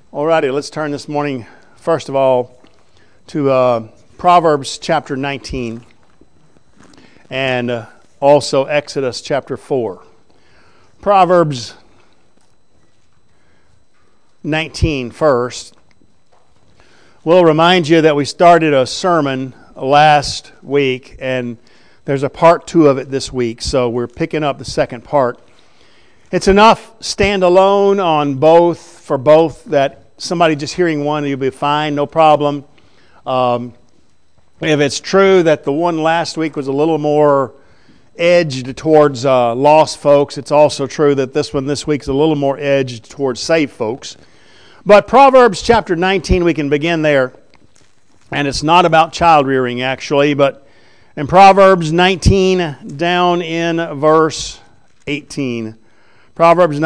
Alrighty, let's turn this morning, first of all, to Proverbs chapter 19 and also Exodus chapter 4. Proverbs 19 first. We'll remind you that we started a sermon last week, and there's a part 2 of it this week, so we're picking up the second part. It's enough standalone on for both that somebody just hearing one, you'll be fine, no problem. If it's true that the one last week was a little more edged towards lost folks, it's also true that this one this week is a little more edged towards saved folks. But Proverbs chapter 19, we can begin there. And it's not about child rearing actually, but in Proverbs 19 down in verse 18. Proverbs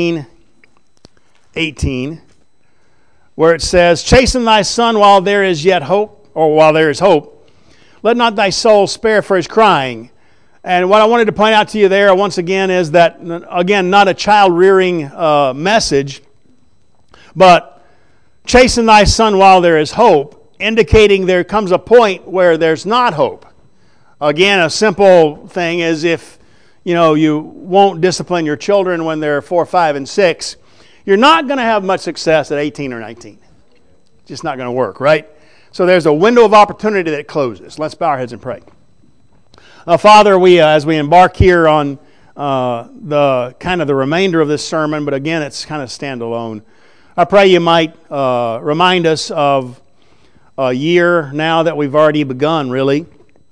19:18, where it says, "Chasten thy son while there is yet hope," or while there is hope. "Let not thy soul spare for his crying." And what I wanted to point out to you there once again is that, again, not a child rearing message, but chasten thy son while there is hope, indicating there comes a point where there's not hope. Again, a simple thing is if you won't discipline your children when they're 4, 5, and 6, you're not going to have much success at 18 or 19. It's just not going to work, right? So there's a window of opportunity that closes. Let's bow our heads and pray. Father, as we embark here on the remainder of this sermon, but again, it's kind of standalone, I pray you might remind us of a year now that we've already begun, really.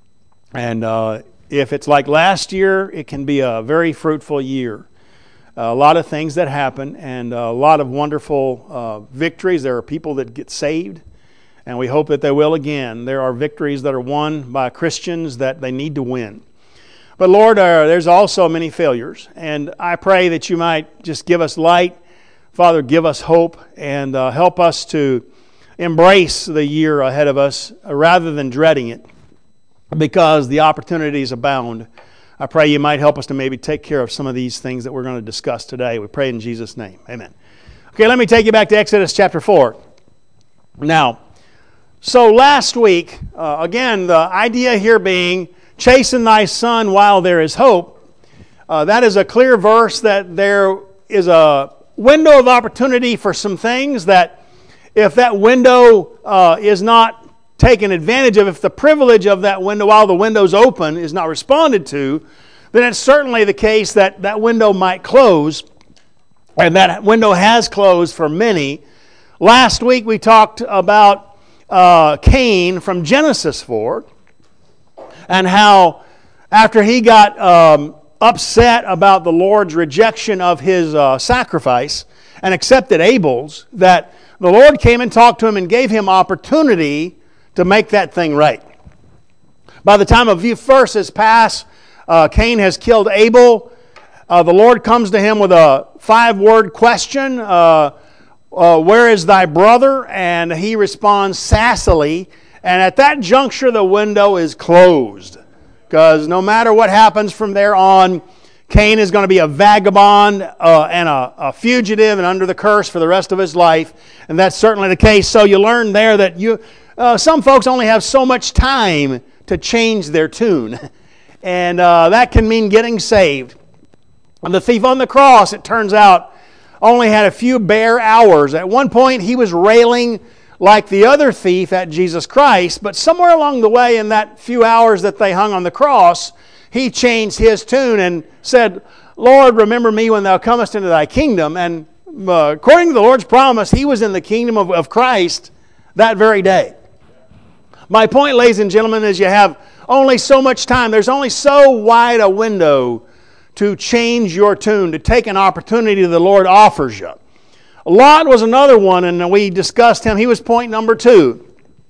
And if it's like last year, it can be a very fruitful year. A lot of things that happen and a lot of wonderful victories. There are people that get saved, and we hope that they will again. There are victories that are won by Christians that they need to win. But Lord, there's also many failures, and I pray that you might just give us light. Father, give us hope and help us to embrace the year ahead of us rather than dreading it, because the opportunities abound. I pray you might help us to maybe take care of some of these things that we're going to discuss today. We pray in Jesus' name. Amen. Okay, let me take you back to Exodus chapter 4. Now, so last week, again, the idea here being, chasten thy son while there is hope. That is a clear verse that there is a window of opportunity for some things that if that window is not taken advantage of, if the privilege of that window while the window's open is not responded to, then it's certainly the case that that window might close, and that window has closed for many. Last week we talked about Cain from Genesis 4, and how after he got upset about the Lord's rejection of his sacrifice and accepted Abel's, that the Lord came and talked to him and gave him opportunity to make that thing right. By the time a few verses pass, Cain has killed Abel. The Lord comes to him with a 5-word question, where is thy brother? And he responds sassily. And at that juncture, the window is closed. Because no matter what happens from there on, Cain is going to be a vagabond and a fugitive and under the curse for the rest of his life. And that's certainly the case. So you learn there that some folks only have so much time to change their tune. And that can mean getting saved. And the thief on the cross, it turns out, only had a few bare hours. At one point, he was railing like the other thief at Jesus Christ, but somewhere along the way in that few hours that they hung on the cross, he changed his tune and said, "Lord, remember me when thou comest into thy kingdom." And according to the Lord's promise, he was in the kingdom of Christ that very day. My point, ladies and gentlemen, is you have only so much time. There's only so wide a window to change your tune, to take an opportunity the Lord offers you. Lot was another one, and we discussed him. He was point number 2.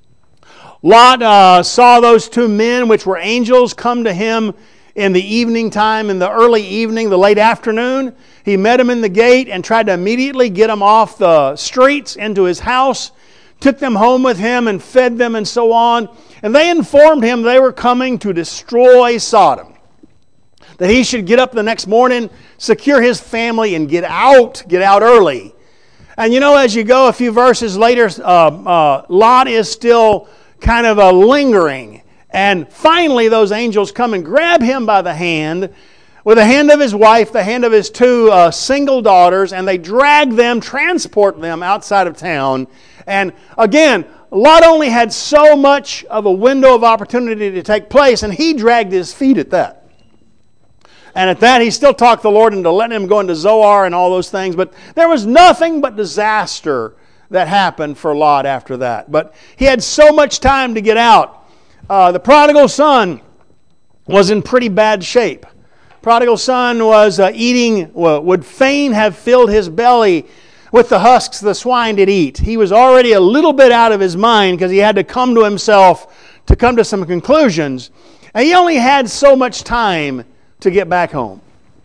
Lot saw those 2 men, which were angels, come to him in the evening time, in the early evening, the late afternoon. He met them in the gate and tried to immediately get them off the streets into his house, took them home with him and fed them and so on. And they informed him they were coming to destroy Sodom, that he should get up the next morning, secure his family, and get out early. And you know, as you go a few verses later, Lot is still kind of lingering. And finally, those angels come and grab him by the hand, with the hand of his wife, the hand of his two single daughters, and they drag them, transport them outside of town. And again, Lot only had so much of a window of opportunity to take place, and he dragged his feet at that. And at that, he still talked the Lord into letting him go into Zoar and all those things. But there was nothing but disaster that happened for Lot after that. But he had so much time to get out. The prodigal son was in pretty bad shape. Prodigal son was eating, would fain have filled his belly with the husks the swine did eat. He was already a little bit out of his mind because he had to come to himself to come to some conclusions. And he only had so much time to get back home.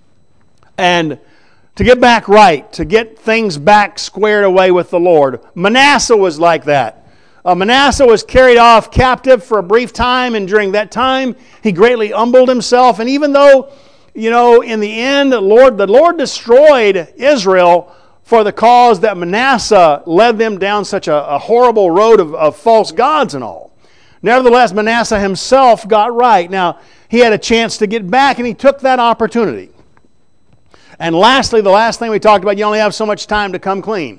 And to get back right, to get things back squared away with the Lord. Manasseh was like that. Manasseh was carried off captive for a brief time, and during that time, he greatly humbled himself. And even though, you know, in the end, the Lord destroyed Israel for the cause that Manasseh led them down such a horrible road of false gods and all. Nevertheless, Manasseh himself got right. Now, he had a chance to get back, and he took that opportunity. And lastly, the last thing we talked about, you only have so much time to come clean.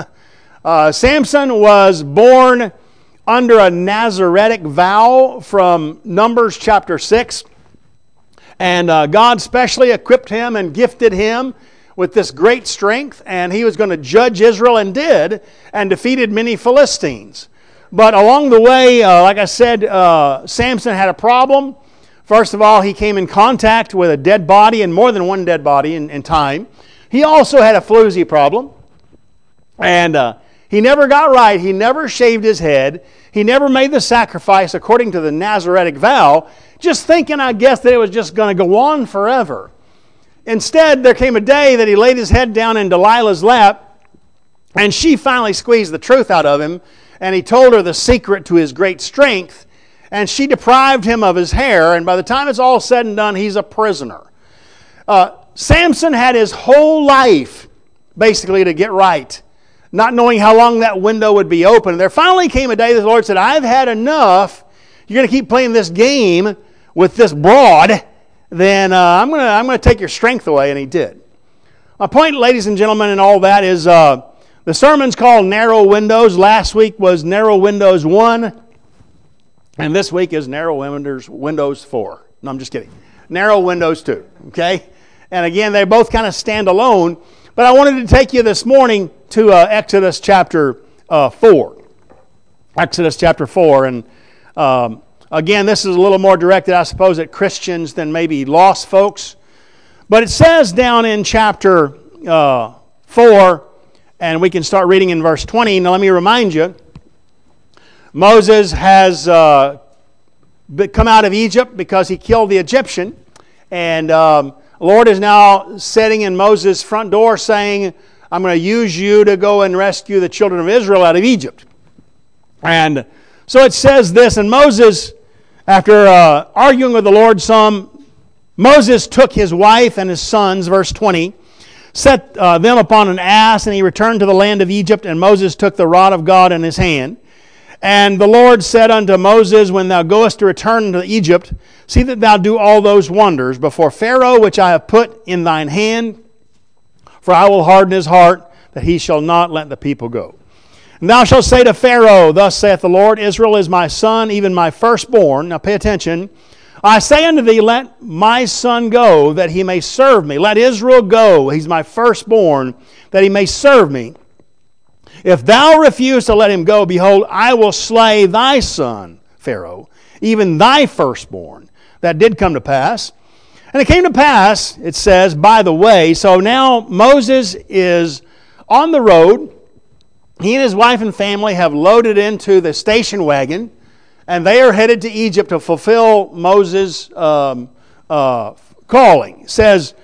Samson was born under a Nazarenic vow from Numbers chapter 6. And God specially equipped him and gifted him with this great strength. And he was going to judge Israel, and did, and defeated many Philistines. But along the way, like I said, Samson had a problem. First of all, he came in contact with a dead body, and more than one dead body in time. He also had a floozy problem. And he never got right. He never shaved his head. He never made the sacrifice according to the Nazarenic vow, just thinking, I guess, that it was just going to go on forever. Instead, there came a day that he laid his head down in Delilah's lap, and she finally squeezed the truth out of him, and he told her the secret to his great strength, and she deprived him of his hair, and by the time it's all said and done, he's a prisoner. Samson had his whole life, basically, to get right, not knowing how long that window would be open. And there finally came a day that the Lord said, I've had enough. You're going to keep playing this game with this broad, then I'm going to take your strength away, and he did. My point, ladies and gentlemen, in all that is the sermon's called Narrow Windows. Last week was Narrow Windows 1. And this week is Narrow Windows 4. No, I'm just kidding. Narrow Windows 2. Okay? And again, they both kind of stand alone. But I wanted to take you this morning to Exodus chapter 4. Exodus chapter 4. And again, this is a little more directed, I suppose, at Christians than maybe lost folks. But it says down in chapter 4, and we can start reading in verse 20. Now let me remind you, Moses has come out of Egypt because he killed the Egyptian. And the Lord is now sitting in Moses' front door saying, I'm going to use you to go and rescue the children of Israel out of Egypt. And so it says this, and Moses, after arguing with the Lord some, Moses took his wife and his sons, verse 20, set them upon an ass, and he returned to the land of Egypt, and Moses took the rod of God in his hand. And the Lord said unto Moses, when thou goest to return into Egypt, see that thou do all those wonders before Pharaoh, which I have put in thine hand, for I will harden his heart, that he shall not let the people go. And thou shalt say to Pharaoh, thus saith the Lord, Israel is my son, even my firstborn. Now pay attention. I say unto thee, let my son go, that he may serve me. Let Israel go, he's my firstborn, that he may serve me. If thou refuse to let him go, behold, I will slay thy son, Pharaoh, even thy firstborn. That did come to pass. And it came to pass, it says, by the way, so now Moses is on the road. He and his wife and family have loaded into the station wagon, and they are headed to Egypt to fulfill Moses' calling. It says,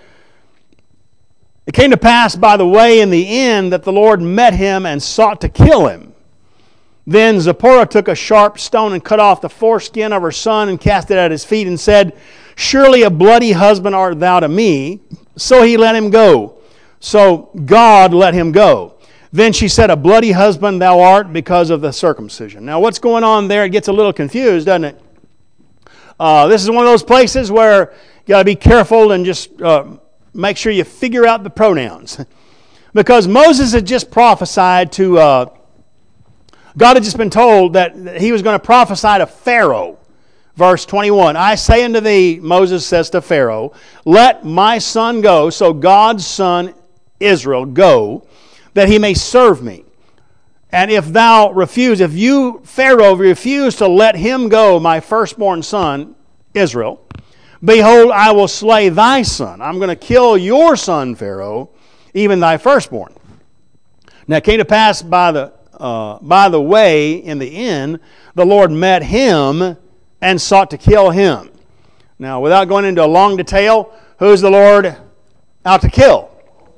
it came to pass by the way in the end that the Lord met him and sought to kill him. Then Zipporah took a sharp stone and cut off the foreskin of her son and cast it at his feet and said, surely a bloody husband art thou to me. So he let him go. So God let him go. Then she said, a bloody husband thou art because of the circumcision. Now what's going on there? It gets a little confused, doesn't it? This is one of those places where you got to be careful and just make sure you figure out the pronouns. Because Moses had just prophesied to, God had just been told that he was going to prophesy to Pharaoh. Verse 21, I say unto thee, Moses says to Pharaoh, let my son go, so God's son Israel go, that he may serve me. And if thou refuse, if you, Pharaoh, refuse to let him go, my firstborn son, Israel, behold, I will slay thy son. I'm going to kill your son, Pharaoh, even thy firstborn. Now it came to pass by the way, in the inn, the Lord met him and sought to kill him. Now, without going into a long detail, who's the Lord out to kill?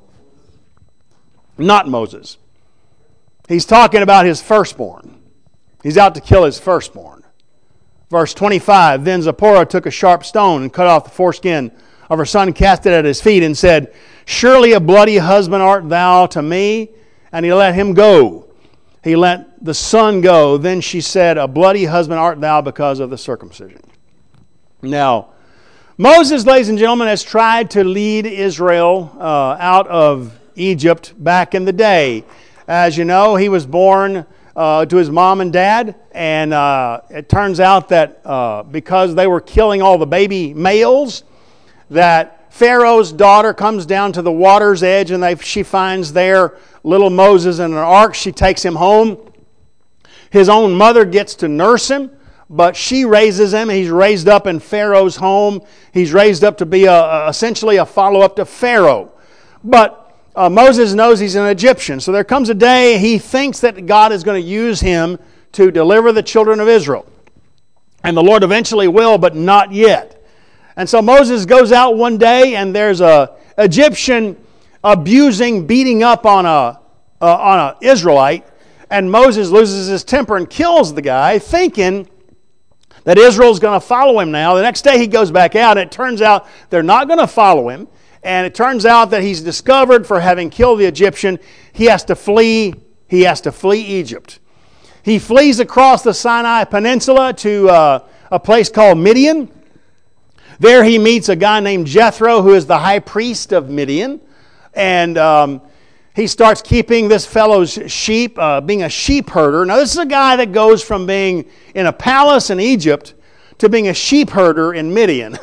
Not Moses. He's talking about his firstborn. He's out to kill his firstborn. Verse 25, then Zipporah took a sharp stone and cut off the foreskin of her son, cast it at his feet, and said, surely a bloody husband art thou to me. And he let him go. He let the son go. Then she said, a bloody husband art thou because of the circumcision. Now, Moses, ladies and gentlemen, has tried to lead Israel out of Egypt back in the day. As you know, he was born to his mom and dad, and it turns out that because they were killing all the baby males, that Pharaoh's daughter comes down to the water's edge, and she finds there little Moses in an ark. She takes him home. His own mother gets to nurse him, but she raises him. He's raised up in Pharaoh's home. He's raised up to be essentially a follow-up to Pharaoh. But Moses knows he's an Egyptian. So there comes a day he thinks that God is going to use him to deliver the children of Israel. And the Lord eventually will, but not yet. And so Moses goes out one day, and there's an Egyptian abusing, beating up on a Israelite, and Moses loses his temper and kills the guy, thinking that Israel's going to follow him now. The next day he goes back out, and it turns out they're not going to follow him, and it turns out that he's discovered for having killed the Egyptian. He has to flee. He has to flee Egypt. He flees across the Sinai Peninsula to a place called Midian. There he meets a guy named Jethro, who is the high priest of Midian. And he starts keeping this fellow's sheep, being a sheep herder. Now, this is a guy that goes from being in a palace in Egypt to being a sheep herder in Midian.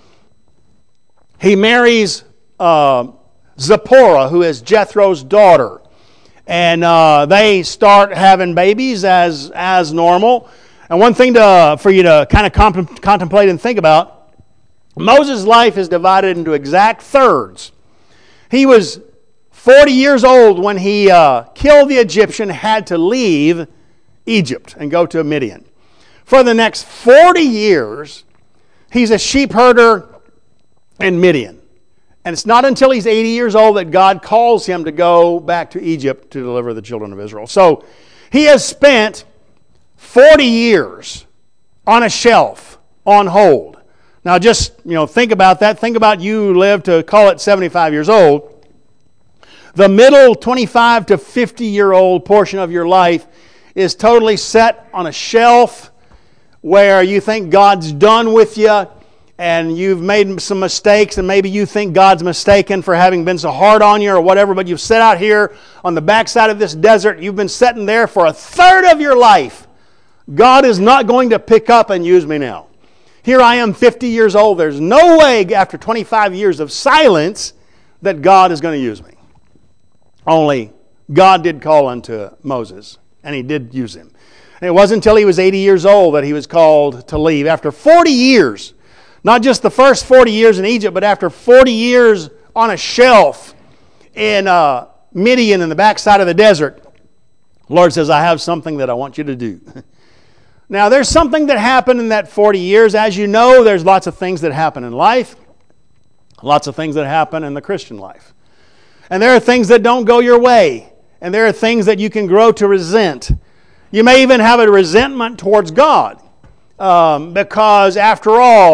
He marries Zipporah, who is Jethro's daughter. And they start having babies as normal. And one thing for you to kind of contemplate and think about, Moses' life is divided into exact thirds. He was 40 years old when he killed the Egyptian, had to leave Egypt and go to Midian. For the next 40 years, he's a sheep herder in Midian. And it's not until he's 80 years old that God calls him to go back to Egypt to deliver the children of Israel. So he has spent 40 years on a shelf, on hold. Now just, think about that. Think about you live to call it 75 years old. The middle 25 to 50-year-old portion of your life is totally set on a shelf where you think God's done with you and you've made some mistakes and maybe you think God's mistaken for having been so hard on you or whatever, but you've sat out here on the backside of this desert. You've been sitting there for a third of your life. God is not going to pick up and use me now. Here I am 50 years old. There's no way after 25 years of silence that God is going to use me. Only God did call unto Moses, and he did use him. And it wasn't until he was 80 years old that he was called to leave. After 40 years, not just the first 40 years in Egypt, but after 40 years on a shelf in Midian in the backside of the desert, the Lord says, I have something that I want you to do. Now, there's something that happened in that 40 years. As you know, there's lots of things that happen in life. Lots of things that happen in the Christian life. And there are things that don't go your way. And there are things that you can grow to resent. You may even have a resentment towards God. Because, after all,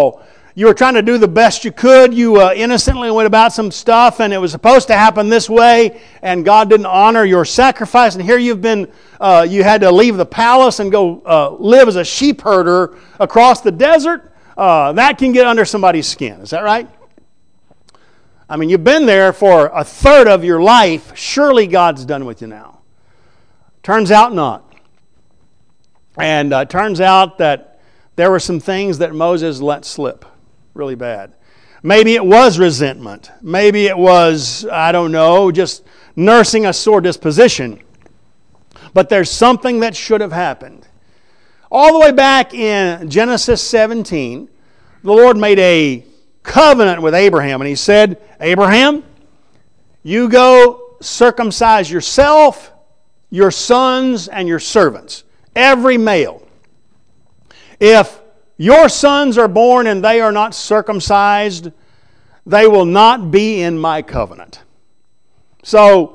you were trying to do the best you could. You innocently went about some stuff, and it was supposed to happen this way, and God didn't honor your sacrifice. And here you've been, you had to leave the palace and go live as a sheep herder across the desert. That can get under somebody's skin. Is that right? I mean, you've been there for a third of your life. Surely God's done with you now. Turns out not. And it turns out that there were some things that Moses let slip really bad. Maybe it was resentment. Maybe it was, I don't know, just nursing a sore disposition. But there's something that should have happened. All the way back in Genesis 17, the Lord made a covenant with Abraham, and He said, Abraham, you go circumcise yourself, your sons, and your servants, every male. If your sons are born and they are not circumcised, they will not be in my covenant. So,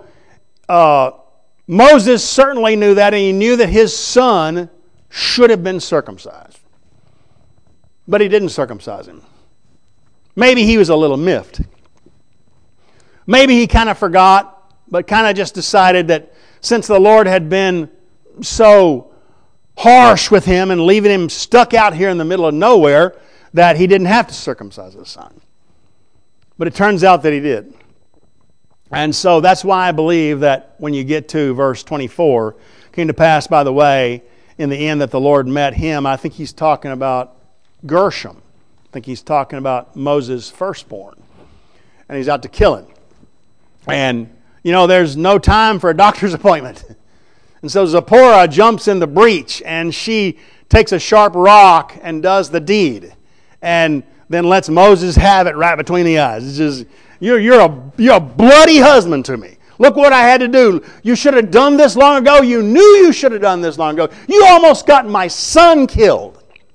Moses certainly knew that, and he knew that his son should have been circumcised. But he didn't circumcise him. Maybe he was a little miffed. Maybe he kind of forgot, but kind of just decided that since the Lord had been so harsh with him and leaving him stuck out here in the middle of nowhere, that he didn't have to circumcise his son. But it turns out that he did. And so that's why I believe that when you get to verse 24, came to pass, by the way, in the end that the Lord met him. I think he's talking about Gershom. I think he's talking about Moses' firstborn. And he's out to kill him. And, you know, there's no time for a doctor's appointment. And so Zipporah jumps in the breach, and she takes a sharp rock and does the deed. And then lets Moses have it right between the eyes. It's just, you're a bloody husband to me. Look what I had to do. You should have done this long ago. You knew you should have done this long ago. You almost got my son killed.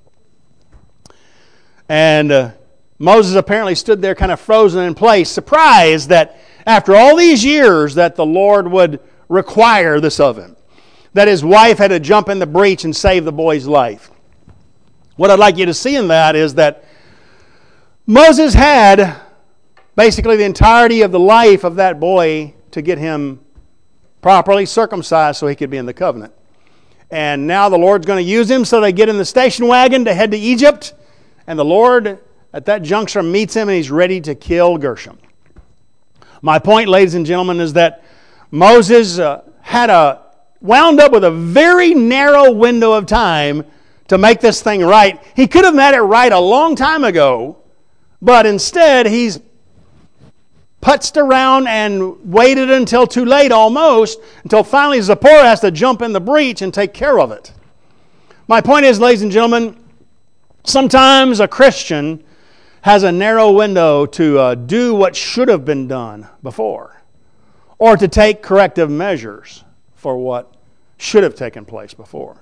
And Moses apparently stood there kind of frozen in place, surprised that after all these years that the Lord would require this of him. That his wife had to jump in the breach and save the boy's life. What I'd like you to see in that is that Moses had basically the entirety of the life of that boy to get him properly circumcised so he could be in the covenant. And now the Lord's going to use him, so they get in the station wagon to head to Egypt. And the Lord, at that juncture, meets him, and he's ready to kill Gershom. My point, ladies and gentlemen, is that Moses wound up with a very narrow window of time to make this thing right. He could have made it right a long time ago, but instead he's putzed around and waited until too late almost, until finally Zipporah has to jump in the breach and take care of it. My point is, ladies and gentlemen, sometimes a Christian has a narrow window to do what should have been done before, or to take corrective measures for what should have taken place before.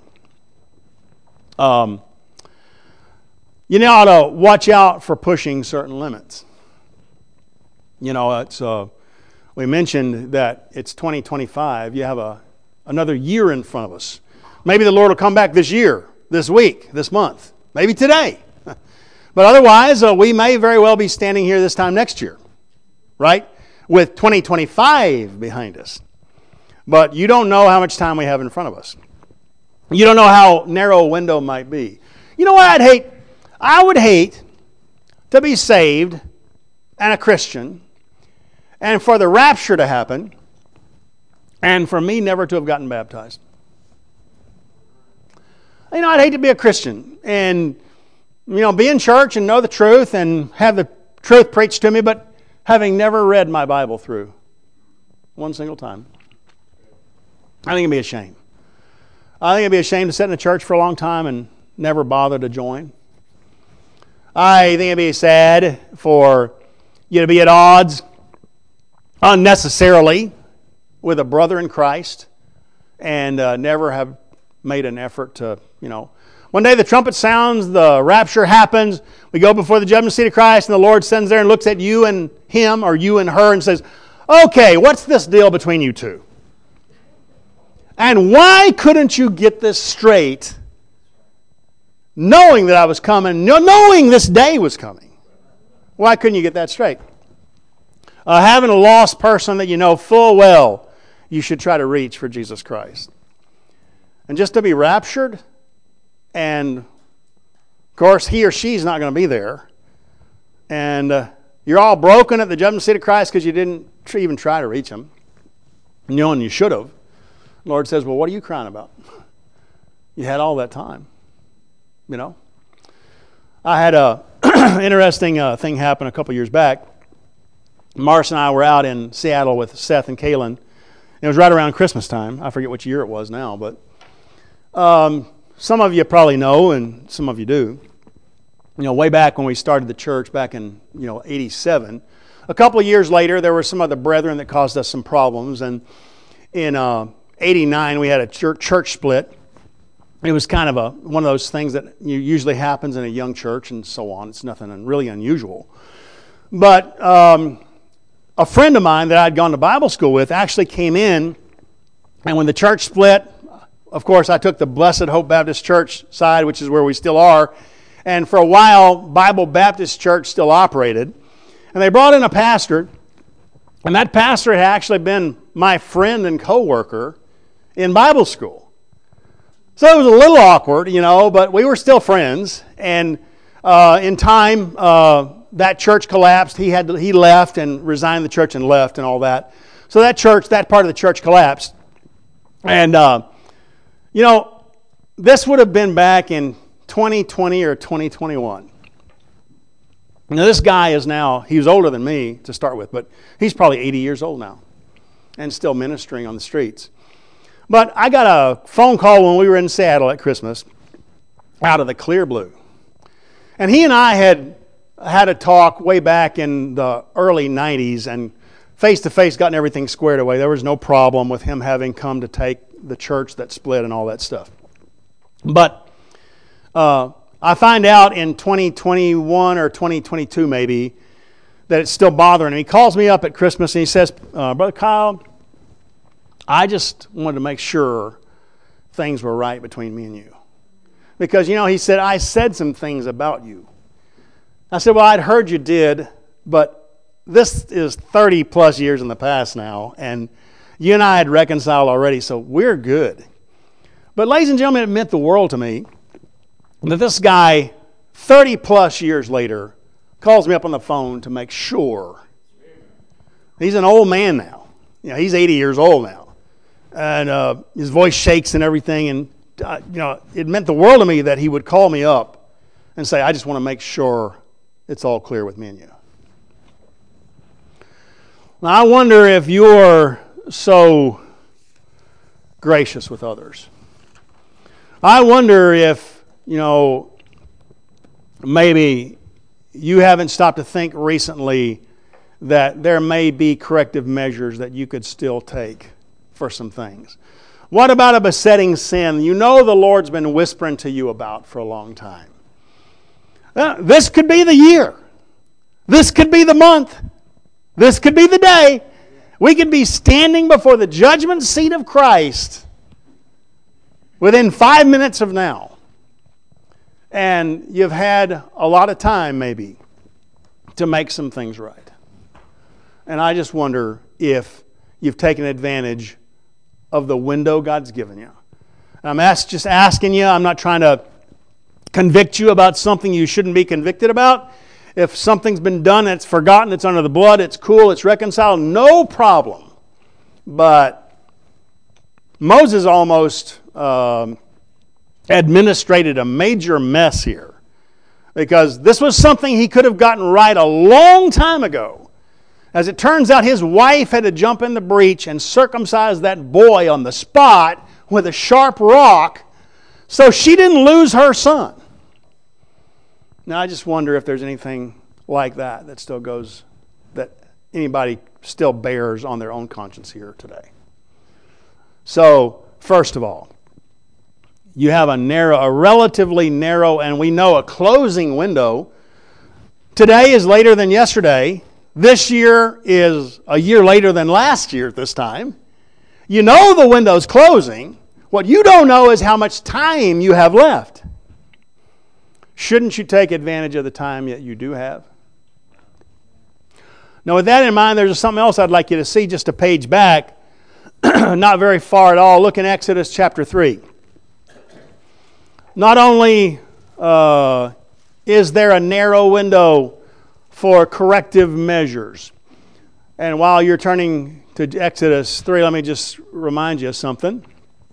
You ought to watch out for pushing certain limits. You know, it's we mentioned that it's 2025. You have another year in front of us. Maybe the Lord will come back this year, this week, this month, maybe today. But otherwise, we may very well be standing here this time next year, right? With 2025 behind us. But you don't know how much time we have in front of us. You don't know how narrow a window might be. You know what I'd hate? I would hate to be saved and a Christian, and for the rapture to happen, and for me never to have gotten baptized. You know, I'd hate to be a Christian and, be in church and know the truth and have the truth preached to me, but having never read my Bible through one single time. I think it'd be a shame. I think it'd be a shame to sit in a church for a long time and never bother to join. I think it'd be sad for you to be at odds unnecessarily with a brother in Christ and never have made an effort to, One day the trumpet sounds, the rapture happens, we go before the judgment seat of Christ, and the Lord sends there and looks at you and him or you and her and says, okay, what's this deal between you two? And why couldn't you get this straight knowing that I was coming, knowing this day was coming? Why couldn't you get that straight? Having a lost person that you know full well you should try to reach for Jesus Christ. And just to be raptured, and of course he or she's not going to be there, and you're all broken at the judgment seat of Christ because you didn't even try to reach him, knowing you should have. The Lord says, well, what are you crying about? You had all that time. You know? I had a interesting thing happen a couple years back. Marcia and I were out in Seattle with Seth and Kaylin. It was right around Christmas time. I forget which year it was now, but some of you probably know, and some of you do. You know, way back when we started the church back in 87. A couple of years later, there were some other brethren that caused us some problems, and in 89 we had a church split. It was kind of one of those things that usually happens in a young church and so on. It's nothing really unusual. But a friend of mine that I'd gone to Bible school with actually came in, and when the church split, of course I took the Blessed Hope Baptist Church side, which is where we still are, and for a while Bible Baptist Church still operated. And they brought in a pastor, and that pastor had actually been my friend and co-worker in Bible school. So it was a little awkward, but we were still friends. And in time, that church collapsed. He left and resigned the church and left and all that. So that part of the church collapsed. And, this would have been back in 2020 or 2021. Now this guy he was older than me to start with, but he's probably 80 years old now and still ministering on the streets. But I got a phone call when we were in Seattle at Christmas out of the clear blue. And he and I had a talk way back in the early 90s, and face-to-face gotten everything squared away. There was no problem with him having come to take the church that split and all that stuff. But I find out in 2021 or 2022 maybe that it's still bothering him. He calls me up at Christmas and he says, Brother Kyle, I just wanted to make sure things were right between me and you. Because, he said, I said some things about you. I said, well, I'd heard you did, but this is 30 plus years in the past now, and you and I had reconciled already, so we're good. But ladies and gentlemen, it meant the world to me that this guy, 30 plus years later, calls me up on the phone to make sure. He's an old man now. He's 80 years old now. And his voice shakes and everything. And, it meant the world to me that he would call me up and say, I just want to make sure it's all clear with me and you. Now, I wonder if you're so gracious with others. I wonder if, maybe you haven't stopped to think recently that there may be corrective measures that you could still take for some things. What about a besetting sin the Lord's been whispering to you about for a long time? This could be the year. This could be the month. This could be the day. We could be standing before the judgment seat of Christ within 5 minutes of now. And you've had a lot of time, maybe, to make some things right. And I just wonder if you've taken advantage of the window God's given you. And I'm just asking you, I'm not trying to convict you about something you shouldn't be convicted about. If something's been done and it's forgotten, it's under the blood, it's cool, it's reconciled, no problem. But Moses almost administrated a major mess here, because this was something he could have gotten right a long time ago. As it turns out, his wife had to jump in the breach and circumcise that boy on the spot with a sharp rock so she didn't lose her son. Now, I just wonder if there's anything like that still goes, that anybody still bears on their own conscience here today. So, first of all, you have a relatively narrow, and we know a closing window. Today is later than yesterday. This year is a year later than last year at this time. You know the window's closing. What you don't know is how much time you have left. Shouldn't you take advantage of the time that you do have? Now, with that in mind, there's something else I'd like you to see just a page back, not very far at all. Look in Exodus chapter 3. Not only is there a narrow window for corrective measures, and while you're turning to Exodus 3, let me just remind you of something.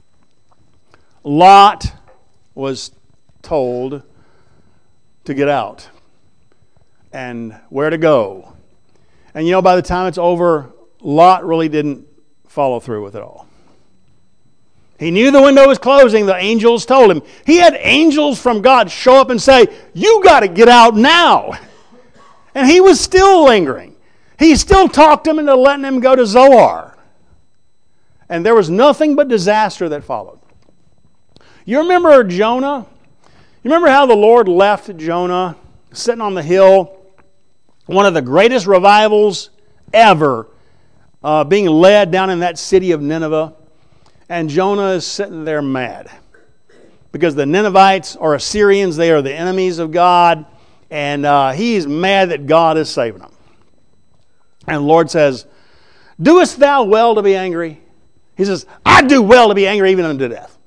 Lot was told to get out and where to go. And you know, by the time it's over, Lot really didn't follow through with it all. He knew the window was closing. The angels told him. He had angels from God show up and say, you got to get out now. And he was still lingering. He still talked him into letting him go to Zoar. And there was nothing but disaster that followed. You remember Jonah? You remember how the Lord left Jonah sitting on the hill? One of the greatest revivals ever being led down in that city of Nineveh. And Jonah is sitting there mad. Because the Ninevites are Assyrians. They are the enemies of God. And he's mad that God is saving them. And the Lord says, doest thou well to be angry? He says, I do well to be angry even unto death.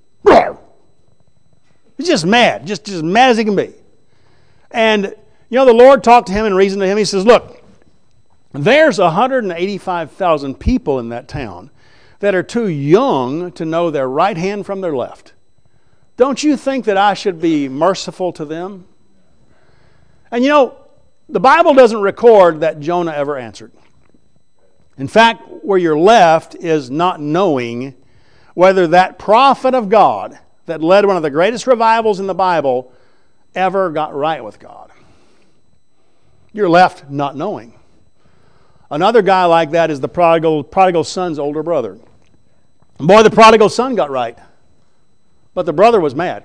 He's just mad. Just as mad as he can be. And, you know, the Lord talked to him and reasoned to him. He says, look, there's 185,000 people in that town that are too young to know their right hand from their left. Don't you think that I should be merciful to them? And you know, the Bible doesn't record that Jonah ever answered. In fact, where you're left is not knowing whether that prophet of God that led one of the greatest revivals in the Bible ever got right with God. You're left not knowing. Another guy like that is the prodigal son's older brother. Boy, the prodigal son got right, but the brother was mad.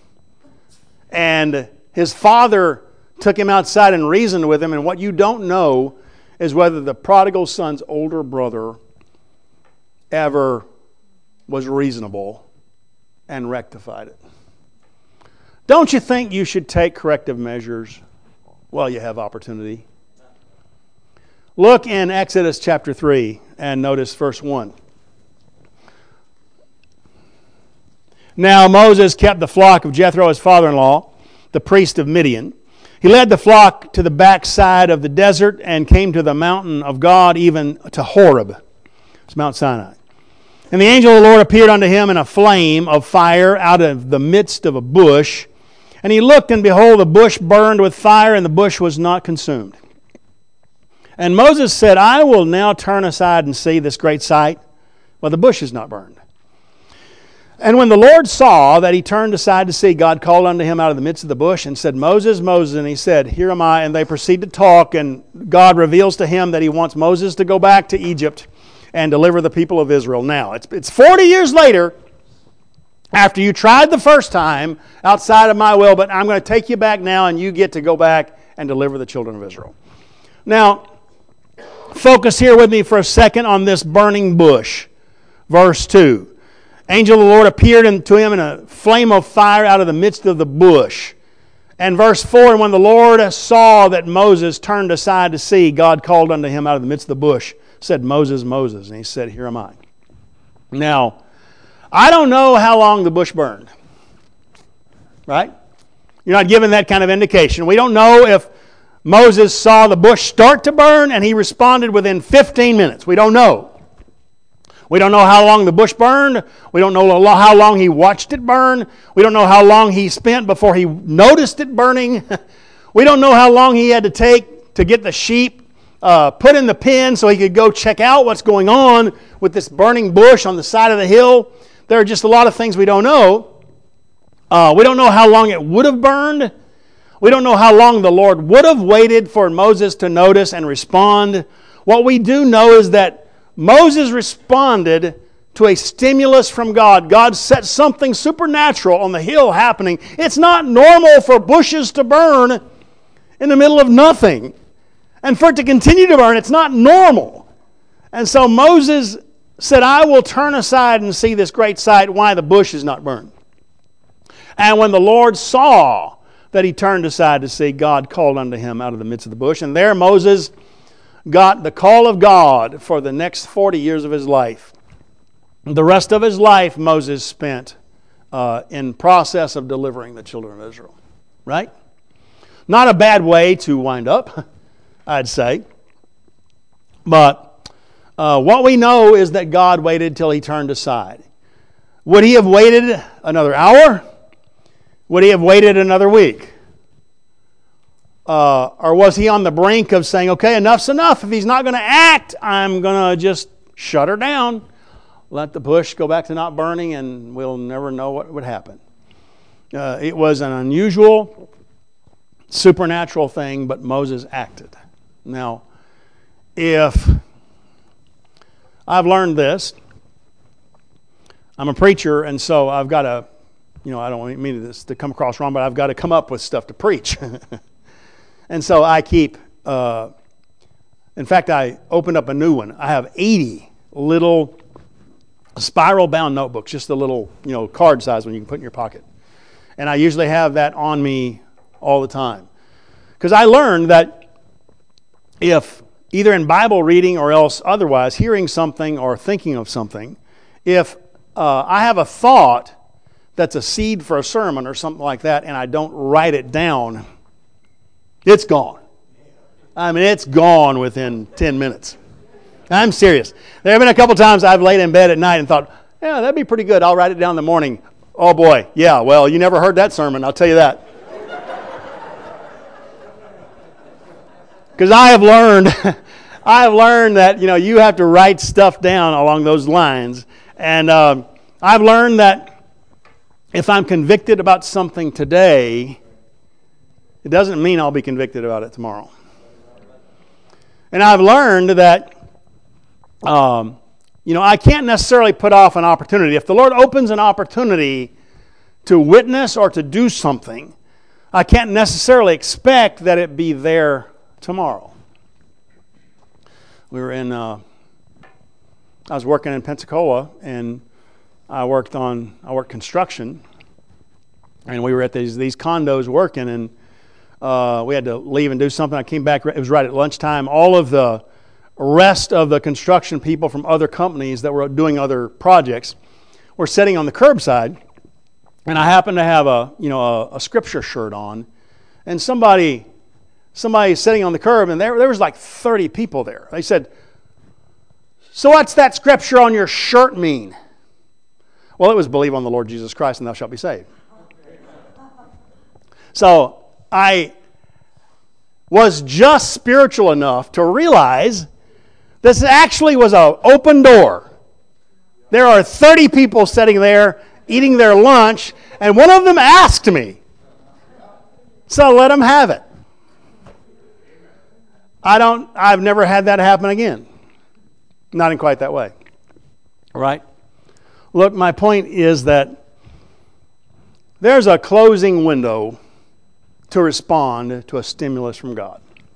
And his father took him outside and reasoned with him, and what you don't know is whether the prodigal son's older brother ever was reasonable and rectified it. Don't you think you should take corrective measures while you have opportunity? Look in Exodus chapter 3 and notice verse 1. Now Moses kept the flock of Jethro, his father-in-law, the priest of Midian. He led the flock to the backside of the desert and came to the mountain of God, even to Horeb. It's Mount Sinai. And the angel of the Lord appeared unto him in a flame of fire out of the midst of a bush. And he looked, and behold, the bush burned with fire, and the bush was not consumed. And Moses said, I will now turn aside and see this great sight. Well, the bush is not burned. And when the Lord saw that he turned aside to see, God called unto him out of the midst of the bush and said, Moses, Moses. And he said, Here am I. And they proceed to talk, and God reveals to him that he wants Moses to go back to Egypt and deliver the people of Israel. Now, it's 40 years later, after you tried the first time outside of my will, but I'm going to take you back now, and you get to go back and deliver the children of Israel. Now, focus here with me for a second on this burning bush. Verse 2. Angel of the Lord appeared to him in a flame of fire out of the midst of the bush. And verse 4, and when the Lord saw that Moses turned aside to see, God called unto him out of the midst of the bush, said, Moses, Moses. And he said, Here am I. Now, I don't know how long the bush burned. Right? You're not given that kind of indication. We don't know if Moses saw the bush start to burn and he responded within 15 minutes. We don't know. We don't know how long the bush burned. We don't know how long he watched it burn. We don't know how long he spent before he noticed it burning. We don't know how long he had to take to get the sheep put in the pen so he could go check out what's going on with this burning bush on the side of the hill. There are just a lot of things we don't know. We don't know how long it would have burned. We don't know how long the Lord would have waited for Moses to notice and respond. What we do know is that Moses responded to a stimulus from God. God set something supernatural on the hill happening. It's not normal for bushes to burn in the middle of nothing. And for it to continue to burn, it's not normal. And so Moses said, I will turn aside and see this great sight, why the bush is not burned. And when the Lord saw that he turned aside to see, God called unto him out of the midst of the bush. And there Moses got the call of God for the next 40 years of his life. The rest of his life, Moses spent in process of delivering the children of Israel. Right? Not a bad way to wind up, I'd say. But what we know is that God waited till he turned aside. Would he have waited another hour? Would he have waited another week? Or was he on the brink of saying, okay, enough's enough. If he's not going to act, I'm going to just shut her down. Let the bush go back to not burning, and we'll never know what would happen. It was an unusual, supernatural thing, but Moses acted. Now, if I've learned this, I'm a preacher, and so I've got to, I don't mean this to come across wrong, but I've got to come up with stuff to preach. And so I keep, in fact, I opened up a new one. I have 80 little spiral-bound notebooks, just a little, card size one you can put in your pocket. And I usually have that on me all the time. Because I learned that if, either in Bible reading or else otherwise, hearing something or thinking of something, if I have a thought that's a seed for a sermon or something like that, and I don't write it down, it's gone. I mean, it's gone within 10 minutes. I'm serious. There have been a couple times I've laid in bed at night and thought, yeah, that'd be pretty good. I'll write it down in the morning. Oh boy, yeah, well, you never heard that sermon, I'll tell you that. Because I have learned that, you have to write stuff down along those lines. And I've learned that if I'm convicted about something today, it doesn't mean I'll be convicted about it tomorrow. And I've learned that, I can't necessarily put off an opportunity. If the Lord opens an opportunity to witness or to do something, I can't necessarily expect that it be there tomorrow. I was working in Pensacola, and I worked construction, and we were at these condos working, and we had to leave and do something. I came back, it was right at lunchtime. All of the rest of the construction people from other companies that were doing other projects were sitting on the curbside, and I happened to have a scripture shirt on, and somebody sitting on the curb, and there was like 30 people there. They said, "So what's that scripture on your shirt mean?" Well, it was believe on the Lord Jesus Christ and thou shalt be saved. So I was just spiritual enough to realize this actually was an open door. There are 30 people sitting there eating their lunch, and one of them asked me. So let them have it. I've never had that happen again. Not in quite that way. Right? Look, my point is that there's a closing window to respond to a stimulus from God.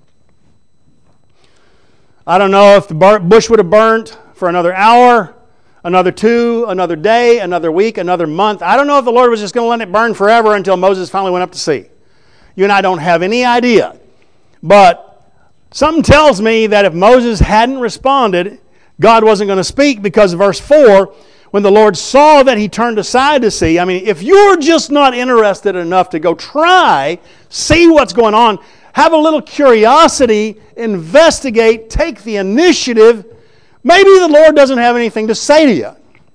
I don't know if the bush would have burnt for another hour, another 2, another day, another week, another month. I don't know if the Lord was just going to let it burn forever until Moses finally went up to see. You and I don't have any idea. But something tells me that if Moses hadn't responded, God wasn't going to speak, because verse 4, when the Lord saw that he turned aside to see, if you're just not interested enough to go try, see what's going on, have a little curiosity, investigate, take the initiative, maybe the Lord doesn't have anything to say to you.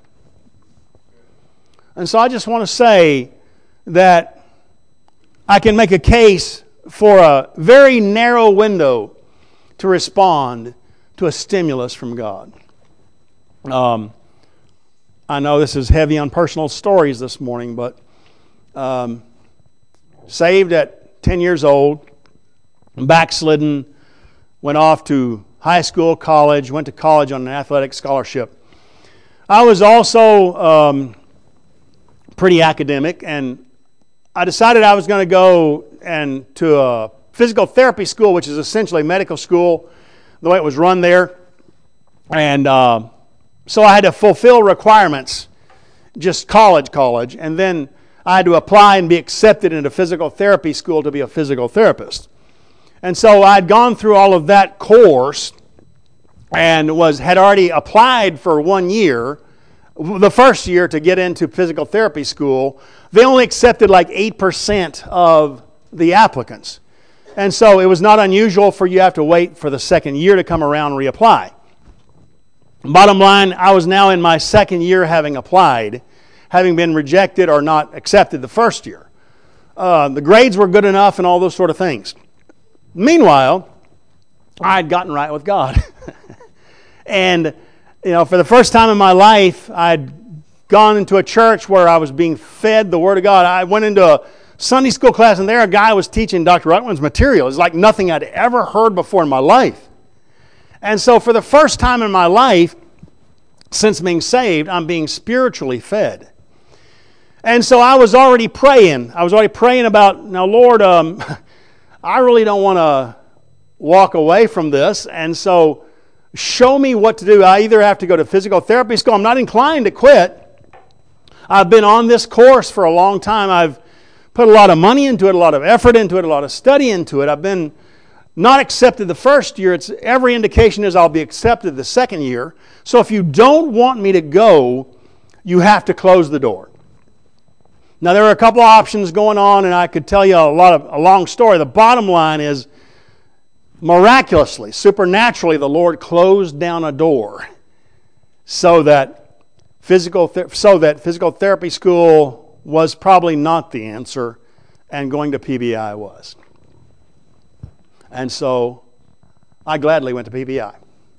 And so I just want to say that I can make a case for a very narrow window to respond to a stimulus from God. I know this is heavy on personal stories this morning, but saved at 10 years old, backslidden, went off to high school, college, went to college on an athletic scholarship. I was also pretty academic, and I decided I was going to go to a physical therapy school, which is essentially medical school, the way it was run there. And so I had to fulfill requirements, just college, and then I had to apply and be accepted into physical therapy school to be a physical therapist. And so I'd gone through all of that course, and had already applied for 1 year, the first year to get into physical therapy school. They only accepted like 8% of the applicants. And so it was not unusual for you to have to wait for the second year to come around and reapply. Bottom line, I was now in my second year having applied, having been rejected or not accepted the first year. The grades were good enough and all those sort of things. Meanwhile, I had gotten right with God. And, for the first time in my life, I'd gone into a church where I was being fed the Word of God. I went into a Sunday school class, and there a guy was teaching Dr. Ruckman's material. It's like nothing I'd ever heard before in my life. And so for the first time in my life, since being saved, I'm being spiritually fed. And so I was already praying. About, now, Lord, I really don't want to walk away from this. And so show me what to do. I either have to go to physical therapy school. I'm not inclined to quit. I've been on this course for a long time. I've put a lot of money into it, a lot of effort into it, a lot of study into it. I've been not accepted the first year. Every indication is I'll be accepted the second year. So if you don't want me to go, you have to close the door. Now, there are a couple of options going on, and I could tell you a long story. The bottom line is, miraculously, supernaturally, the Lord closed down a door so that physical therapy school was probably not the answer, and going to PBI was. And so I gladly went to PBI.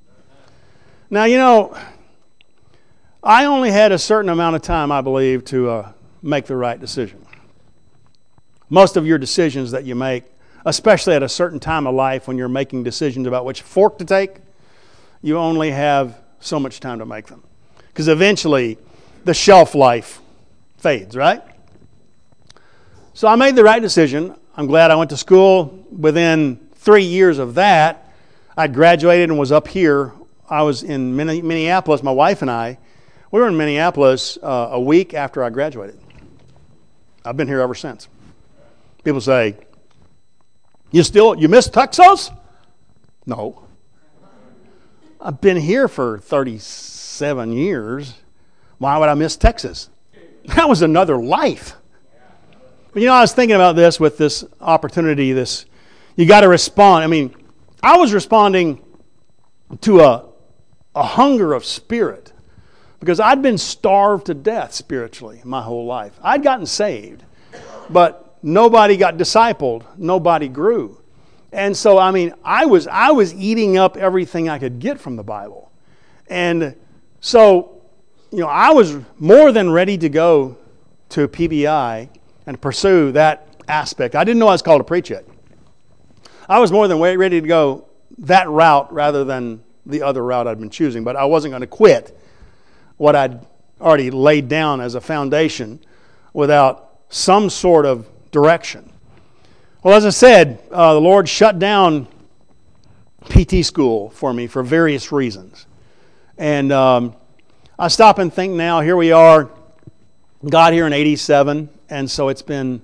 Now, I only had a certain amount of time, I believe, to make the right decision. Most of your decisions that you make, especially at a certain time of life when you're making decisions about which fork to take, you only have so much time to make them. Because eventually the shelf life fades, right? So I made the right decision. I'm glad I went to school. Within 3 years of that, I graduated and was up here. I was in Minneapolis, my wife and I. We were in Minneapolis a week after I graduated. I've been here ever since. People say, you miss Texas? No. I've been here for 37 years. Why would I miss Texas? That was another life. But I was thinking about this with this opportunity, you got to respond. I was responding to a hunger of spirit because I'd been starved to death spiritually my whole life. I'd gotten saved, but nobody got discipled. Nobody grew. And so, I was eating up everything I could get from the Bible. And so, I was more than ready to go to PBI and pursue that aspect. I didn't know I was called to preach yet. I was more than ready to go that route rather than the other route I'd been choosing. But I wasn't going to quit what I'd already laid down as a foundation without some sort of direction. Well, as I said, the Lord shut down PT school for me for various reasons. And I stop and think now, here we are, got here in 87, and so it's been,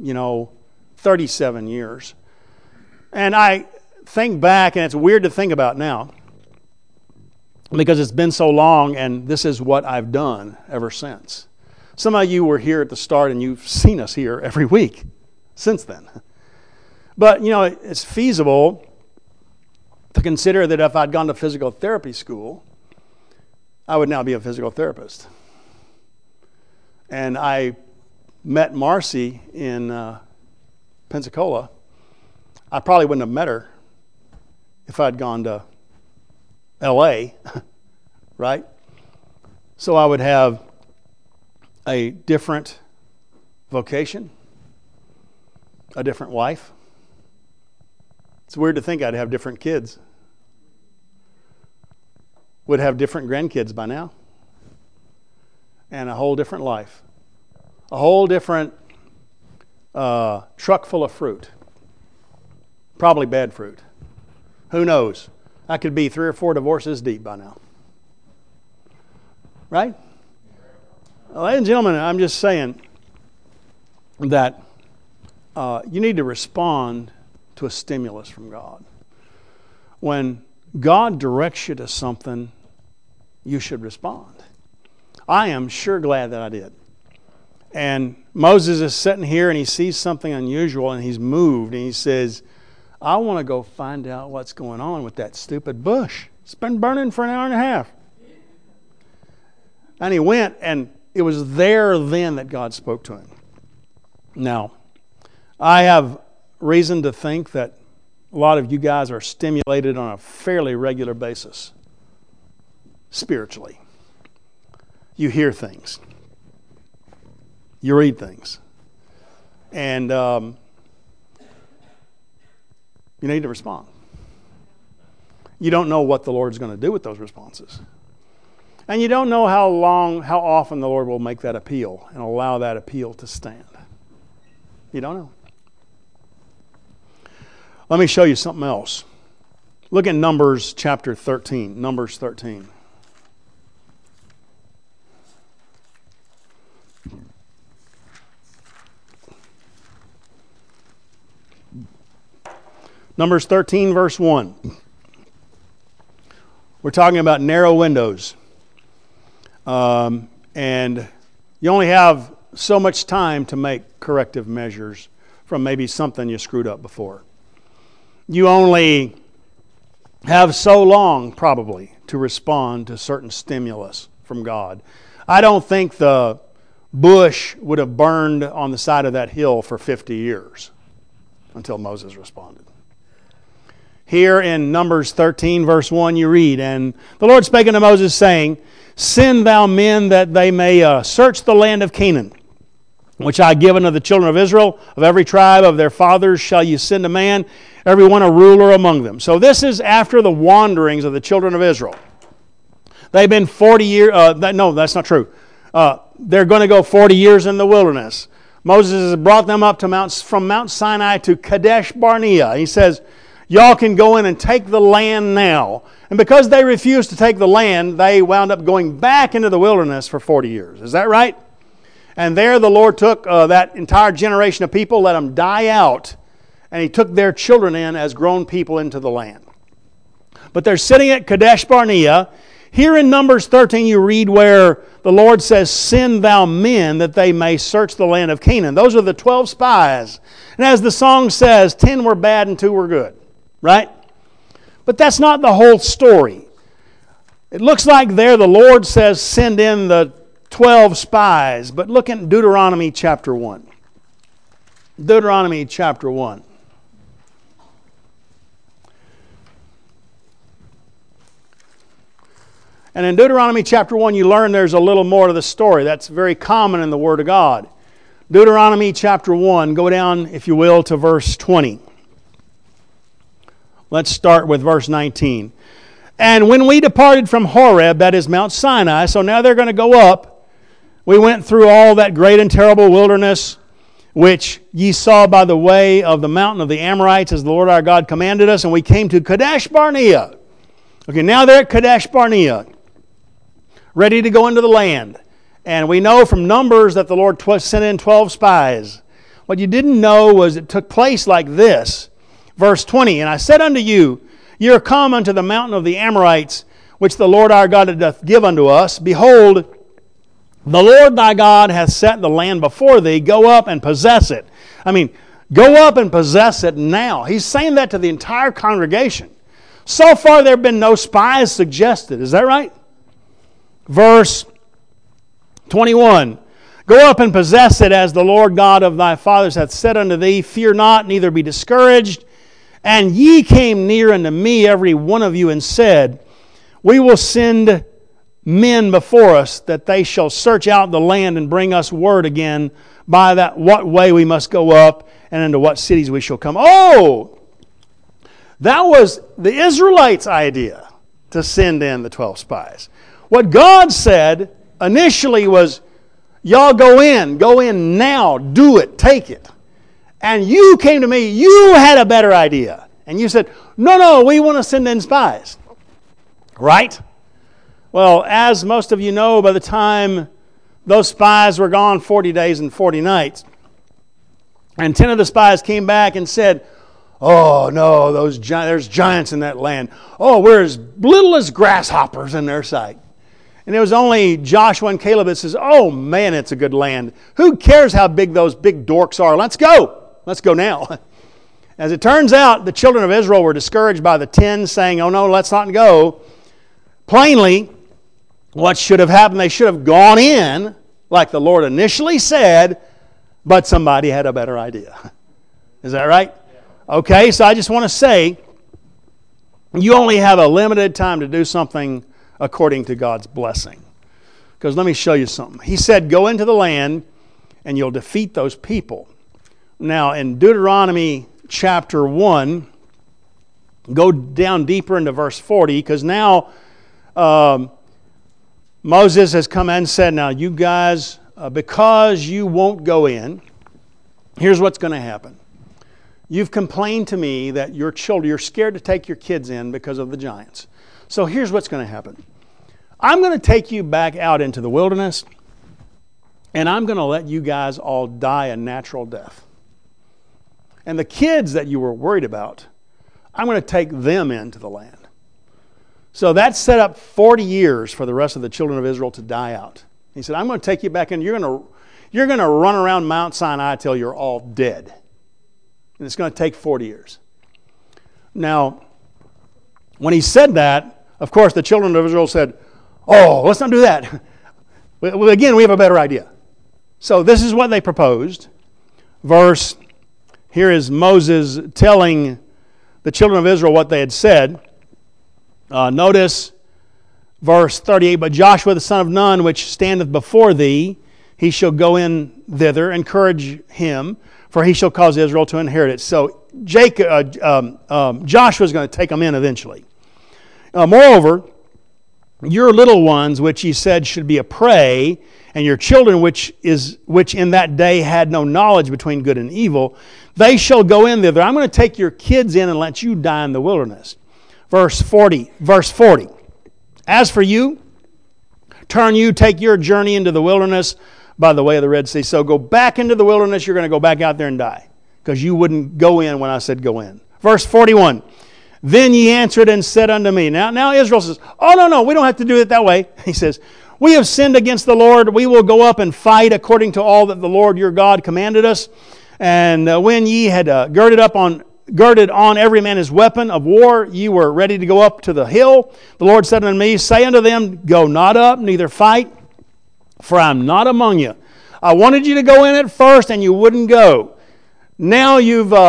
37 years. And I think back, and it's weird to think about now, because it's been so long, and this is what I've done ever since. Some of you were here at the start, and you've seen us here every week since then. But, it's feasible to consider that if I'd gone to physical therapy school, I would now be a physical therapist. And I met Marcy in Pensacola. I probably wouldn't have met her if I'd gone to L.A., right? So I would have a different vocation, a different wife. It's weird to think I'd have different kids. Would have different grandkids by now. And a whole different life. A whole different truck full of fruit. Probably bad fruit. Who knows? I could be 3 or 4 divorces deep by now. Right? Ladies and gentlemen, I'm just saying that you need to respond to a stimulus from God. When God directs you to something, you should respond. I am sure glad that I did. And Moses is sitting here and he sees something unusual and he's moved and he says, I want to go find out what's going on with that stupid bush. It's been burning for an hour and a half. And he went, and it was there then that God spoke to him. Now, I have reason to think that a lot of you guys are stimulated on a fairly regular basis, spiritually. You hear things. You read things. And you need to respond. You don't know what the Lord's going to do with those responses. And you don't know how often the Lord will make that appeal and allow that appeal to stand. You don't know. Let me show you something else. Look at Numbers chapter 13. Numbers 13. Numbers 13, verse 1. We're talking about narrow windows. And you only have so much time to make corrective measures from maybe something you screwed up before. You only have so long, probably, to respond to certain stimulus from God. I don't think the bush would have burned on the side of that hill for 50 years until Moses responded. Here in Numbers 13, verse 1, you read, And the Lord spake unto Moses, saying, Send thou men that they may search the land of Canaan, which I have given unto the children of Israel. Of every tribe of their fathers shall you send a man, every one a ruler among them. So this is after the wanderings of the children of Israel. They've been 40 years, no, that's not true. They're going to go 40 years in the wilderness. Moses has brought them up to from Mount Sinai to Kadesh Barnea. He says, y'all can go in and take the land now. And because they refused to take the land, they wound up going back into the wilderness for 40 years. Is that right? And there the Lord took that entire generation of people, let them die out, and He took their children in as grown people into the land. But they're sitting at Kadesh Barnea. Here in Numbers 13 you read where the Lord says, Send thou men that they may search the land of Canaan. Those are the 12 spies. And as the song says, 10 were bad and 2 were good. Right? But that's not the whole story. It looks like there the Lord says send in the 12 spies. But look at Deuteronomy chapter 1. Deuteronomy chapter 1. And in Deuteronomy chapter 1 you learn there's a little more to the story. That's very common in the Word of God. Deuteronomy chapter 1, go down, if you will, to verse 20. Let's start with verse 19. And when we departed from Horeb, that is Mount Sinai, so now they're going to go up. We went through all that great and terrible wilderness, which ye saw by the way of the mountain of the Amorites, as the Lord our God commanded us, and we came to Kadesh Barnea. Okay, now they're at Kadesh Barnea, ready to go into the land. And we know from Numbers that the Lord sent in 12 spies. What you didn't know was it took place like this. Verse 20, And I said unto you, Ye are come unto the mountain of the Amorites, which the Lord our God doth give unto us. Behold, the Lord thy God hath set the land before thee. Go up and possess it. Go up and possess it now. He's saying that to the entire congregation. So far there have been no spies suggested. Is that right? Verse 21, Go up and possess it as the Lord God of thy fathers hath said unto thee. Fear not, neither be discouraged. And ye came near unto me, every one of you, and said, We will send men before us, that they shall search out the land and bring us word again by that what way we must go up and into what cities we shall come. Oh! That was the Israelites' idea, to send in the 12 spies. What God said initially was, y'all go in now, do it, take it. And you came to me, you had a better idea. And you said, no, we want to send in spies. Right? Well, as most of you know, by the time those spies were gone 40 days and 40 nights, and 10 of the spies came back and said, Oh, no, there's giants in that land. Oh, we're as little as grasshoppers in their sight. And it was only Joshua and Caleb that says, oh, man, it's a good land. Who cares how big those big dorks are? Let's go. Let's go now. As it turns out, the children of Israel were discouraged by the 10 saying, oh, no, let's not go. Plainly, what should have happened, they should have gone in like the Lord initially said, but somebody had a better idea. Is that right? Okay, so I just want to say, you only have a limited time to do something according to God's blessing. Because let me show you something. He said, go into the land and you'll defeat those people. Now, in Deuteronomy chapter 1, go down deeper into verse 40, because now Moses has come and said, now you guys, because you won't go in, here's what's going to happen. You've complained to me that your children, you're scared to take your kids in because of the giants. So here's what's going to happen. I'm going to take you back out into the wilderness, and I'm going to let you guys all die a natural death. And the kids that you were worried about, I'm going to take them into the land. So that set up 40 years for the rest of the children of Israel to die out. He said, I'm going to take you back in. You're going to run around Mount Sinai till you're all dead. And it's going to take 40 years. Now, when he said that, of course, the children of Israel said, oh, let's not do that. Well, again, we have a better idea. So this is what they proposed. Here is Moses telling the children of Israel what they had said. Notice verse 38, but Joshua the son of Nun, which standeth before thee, he shall go in thither, encourage him, for he shall cause Israel to inherit it. So Joshua is going to take them in eventually. Moreover, your little ones, which he said should be a prey, and your children, which in that day had no knowledge between good and evil, they shall go in thither. I'm going to take your kids in and let you die in the wilderness. Verse 40. As for you, turn you, take your journey into the wilderness by the way of the Red Sea. So go back into the wilderness. You're going to go back out there and die because you wouldn't go in when I said go in. Verse 41. Then ye answered and said unto me. Now Israel says, oh, no, we don't have to do it that way. He says, we have sinned against the Lord. We will go up and fight according to all that the Lord your God commanded us. And when ye had girded on every man his weapon of war, ye were ready to go up to the hill. The Lord said unto me, say unto them, go not up, neither fight, for I am not among you. I wanted you to go in at first, and you wouldn't go. Now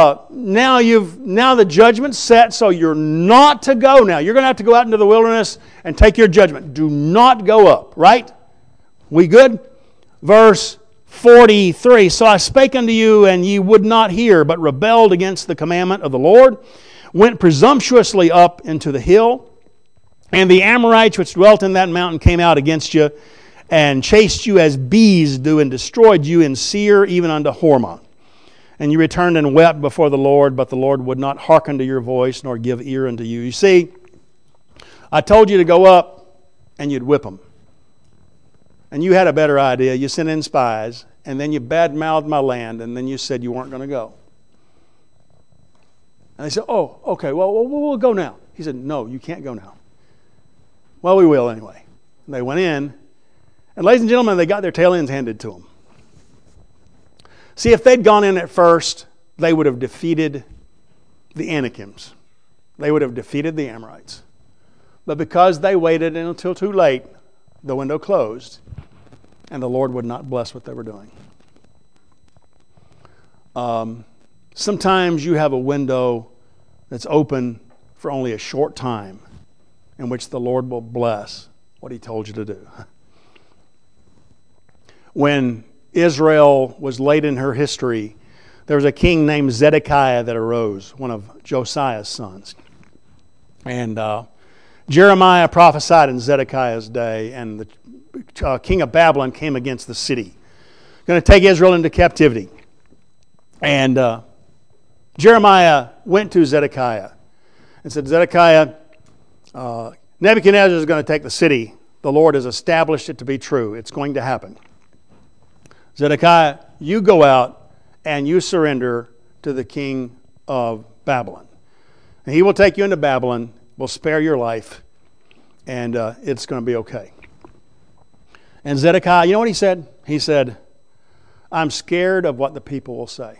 the judgment's set, so you're not to go now. You're going to have to go out into the wilderness and take your judgment. Do not go up, right? We good? Verse 43, so I spake unto you, and ye would not hear, but rebelled against the commandment of the Lord, went presumptuously up into the hill, and the Amorites which dwelt in that mountain came out against you, and chased you as bees do, and destroyed you in Seir, even unto Hormah. And you returned and wept before the Lord, but the Lord would not hearken to your voice, nor give ear unto you. You see, I told you to go up, and you'd whip them. And you had a better idea. You sent in spies, and then you bad-mouthed my land, and then you said you weren't going to go. And they said, oh, okay, well, we'll go now. He said, no, you can't go now. Well, we will anyway. And they went in, and ladies and gentlemen, they got their tail ends handed to them. See, if they'd gone in at first, they would have defeated the Anakims. They would have defeated the Amorites. But because they waited until too late, the window closed, and the Lord would not bless what they were doing. Sometimes you have a window that's open for only a short time in which the Lord will bless what He told you to do. When Israel was late in her history, there was a king named Zedekiah that arose, one of Josiah's sons. And Jeremiah prophesied in Zedekiah's day, and the king of Babylon came against the city, going to take Israel into captivity. And Jeremiah went to Zedekiah and said, Zedekiah, Nebuchadnezzar is going to take the city. The Lord has established it to be true. It's going to happen. Zedekiah, you go out and you surrender to the king of Babylon. And he will take you into Babylon, will spare your life, and it's going to be okay. And Zedekiah, you know what he said? He said, I'm scared of what the people will say.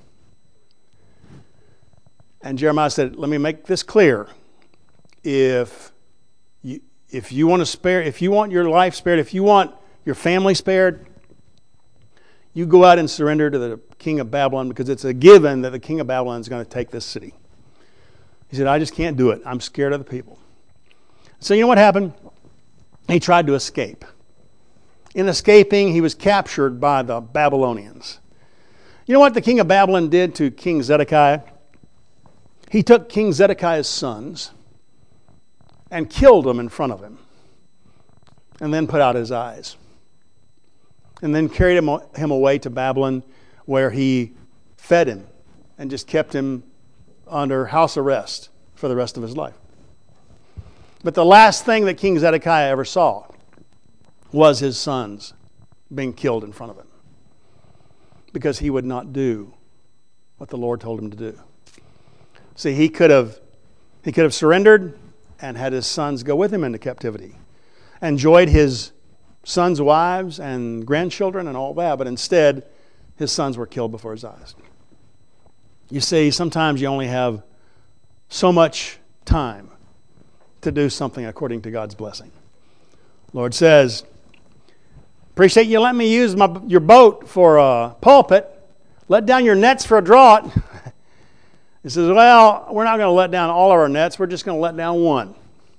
And Jeremiah said, let me make this clear. If you want to spare, if you want your life spared, if you want your family spared, you go out and surrender to the king of Babylon, because it's a given that the king of Babylon is going to take this city. He said, I just can't do it. I'm scared of the people. So you know what happened? He tried to escape. In escaping, he was captured by the Babylonians. You know what the king of Babylon did to King Zedekiah? He took King Zedekiah's sons and killed them in front of him, and then put out his eyes, and then carried him away to Babylon, where he fed him and just kept him under house arrest for the rest of his life. But the last thing that King Zedekiah ever saw was his sons being killed in front of him, because he would not do what the Lord told him to do. See, he could have surrendered and had his sons go with him into captivity, enjoyed his sons' wives and grandchildren and all that, but instead his sons were killed before his eyes. You see, sometimes you only have so much time to do something according to God's blessing. Lord says, appreciate you letting me use your boat for a pulpit. Let down your nets for a draught. He says, well, we're not going to let down all of our nets. We're just going to let down one.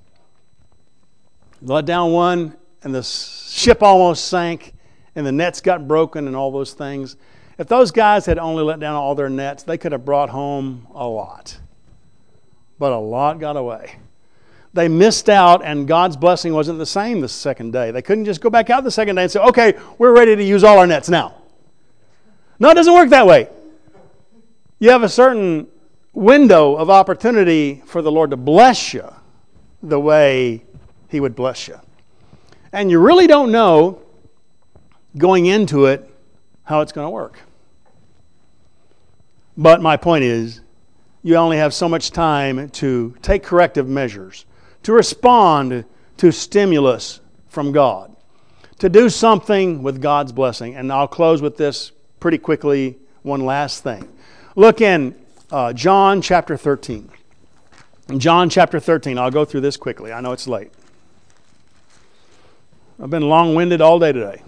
Let down one, and the ship almost sank, and the nets got broken and all those things. If those guys had only let down all their nets, they could have brought home a lot. But a lot got away. They missed out, and God's blessing wasn't the same the second day. They couldn't just go back out the second day and say, okay, we're ready to use all our nets now. No, it doesn't work that way. You have a certain window of opportunity for the Lord to bless you the way He would bless you. And you really don't know going into it how it's going to work. But my point is, you only have so much time to take corrective measures, to respond to stimulus from God, to do something with God's blessing. And I'll close with this pretty quickly, one last thing. Look in John chapter 13. In John chapter 13, I'll go through this quickly. I know it's late. I've been long-winded all day today.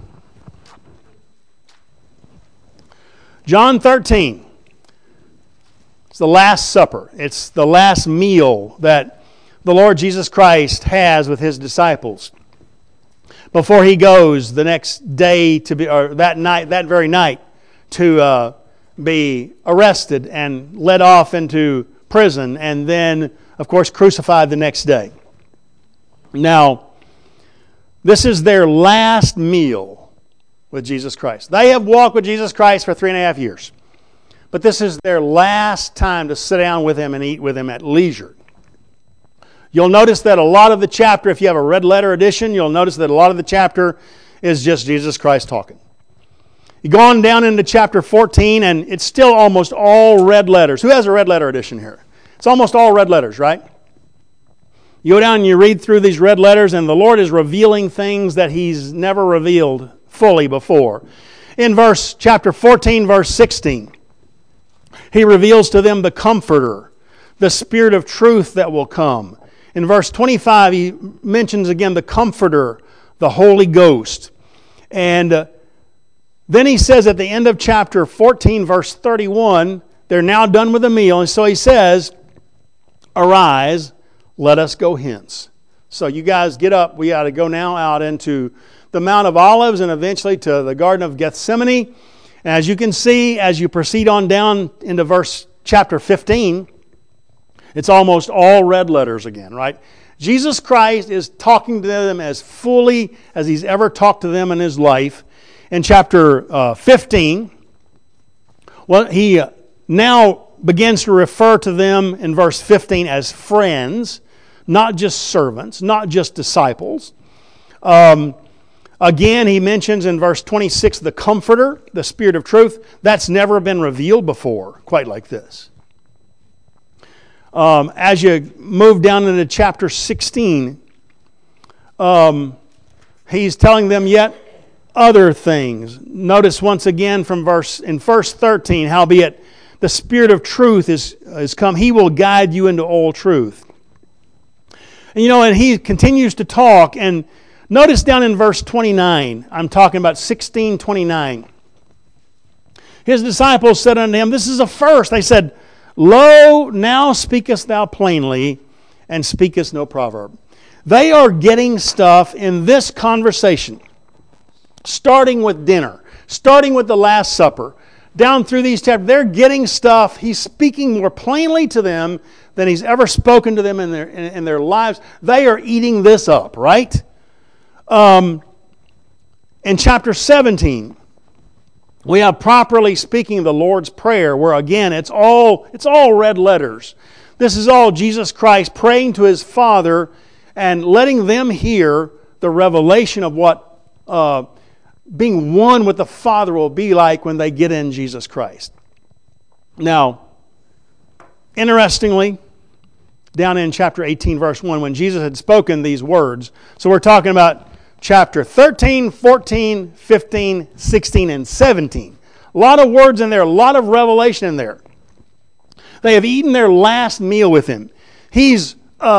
John 13. It's the Last Supper. It's the last meal that the Lord Jesus Christ has with His disciples before He goes the next day to be, or that night, that very night, to be arrested and led off into prison, and then, of course, crucified the next day. Now, this is their last meal with Jesus Christ. They have walked with Jesus Christ for 3.5 years. But this is their last time to sit down with Him and eat with Him at leisure. You'll notice that a lot of the chapter, if you have a red letter edition, you'll notice that a lot of the chapter is just Jesus Christ talking. You go on down into chapter 14, and it's still almost all red letters. Who has a red letter edition here? It's almost all red letters, right? You go down and you read through these red letters, and the Lord is revealing things that He's never revealed fully before. In chapter 14, verse 16, He reveals to them the Comforter, the Spirit of truth that will come. In verse 25, He mentions again the Comforter, the Holy Ghost. And then He says at the end of chapter 14, verse 31, they're now done with the meal. And so He says, arise, let us go hence. So you guys get up. We got to go now out into the Mount of Olives and eventually to the Garden of Gethsemane. And as you can see, as you proceed on down into chapter 15, it's almost all red letters again, right? Jesus Christ is talking to them as fully as He's ever talked to them in His life. In chapter 15, well, He now begins to refer to them in verse 15 as friends, not just servants, not just disciples. Again, He mentions in verse 26 the Comforter, the Spirit of truth. That's never been revealed before, quite like this. As you move down into chapter 16, he's telling them yet other things. Notice once again from verse 13, howbeit the Spirit of truth is come, He will guide you into all truth. And he continues to talk, and notice down in verse 29, I'm talking about 16:29. His disciples said unto him, this is a first. They said, Lo, now speakest thou plainly, and speakest no proverb. They are getting stuff in this conversation, starting with dinner, starting with the Last Supper, down through these chapters. They're getting stuff. He's speaking more plainly to them than He's ever spoken to them in their lives. They are eating this up, right? In chapter 17, we have properly speaking the Lord's Prayer, where again it's all red letters. This is all Jesus Christ praying to His Father and letting them hear the revelation of what being one with the Father will be like when they get in Jesus Christ. Now, interestingly, down in chapter 18, verse 1, when Jesus had spoken these words, so we're talking about chapter 13, 14, 15, 16, and 17. A lot of words in there, a lot of revelation in there. They have eaten their last meal with Him. He's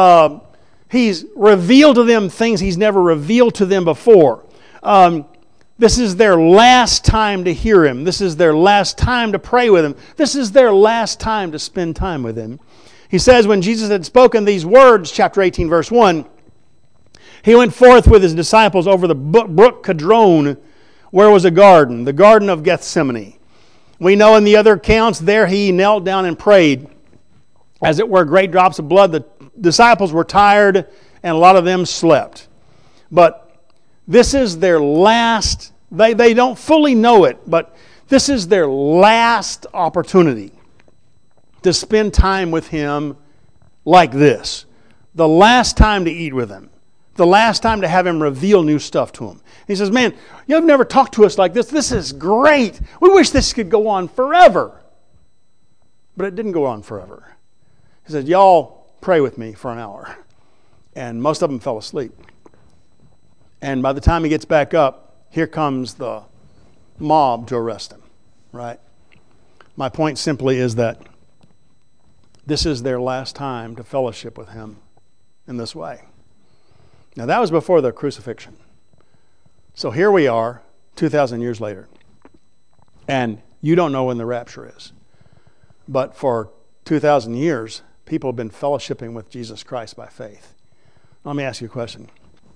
revealed to them things He's never revealed to them before. This is their last time to hear Him. This is their last time to pray with Him. This is their last time to spend time with Him. He says, when Jesus had spoken these words, chapter 18, verse 1, He went forth with His disciples over the brook Kidron, where was a garden, the Garden of Gethsemane. We know in the other accounts there He knelt down and prayed. As it were great drops of blood, the disciples were tired and a lot of them slept. But this is their last, they don't fully know it, but this is their last opportunity to spend time with Him like this. The last time to eat with Him. The last time to have Him reveal new stuff to them. He says, man, you've never talked to us like this. This is great. We wish this could go on forever. But it didn't go on forever. He said, y'all pray with me for an hour. And most of them fell asleep. And by the time He gets back up, here comes the mob to arrest Him. Right? My point simply is that this is their last time to fellowship with Him in this way. Now that was before the crucifixion. So here we are, 2,000 years later. And you don't know when the rapture is. But for 2,000 years, people have been fellowshipping with Jesus Christ by faith. Let me ask you a question.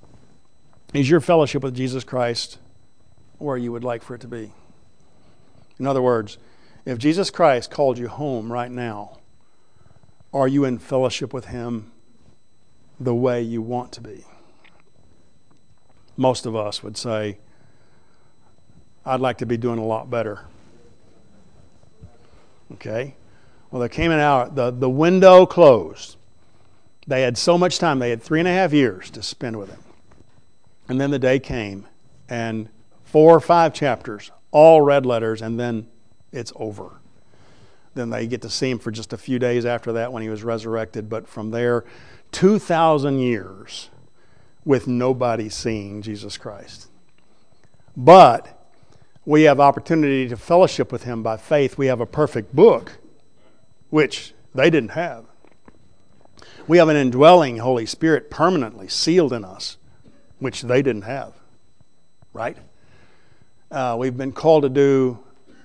Is your fellowship with Jesus Christ where you would like for it to be? In other words, if Jesus Christ called you home right now, are you in fellowship with Him the way you want to be? Most of us would say, I'd like to be doing a lot better. Okay? Well, there came an hour, the window closed. They had so much time, they had 3.5 years to spend with Him. And then the day came, and 4 or 5 chapters, all red letters, and then it's over. Then they get to see Him for just a few days after that when He was resurrected. But from there, 2,000 years with nobody seeing Jesus Christ. But we have opportunity to fellowship with Him by faith. We have a perfect book, which they didn't have. We have an indwelling Holy Spirit permanently sealed in us, which they didn't have. Right? We've been called to do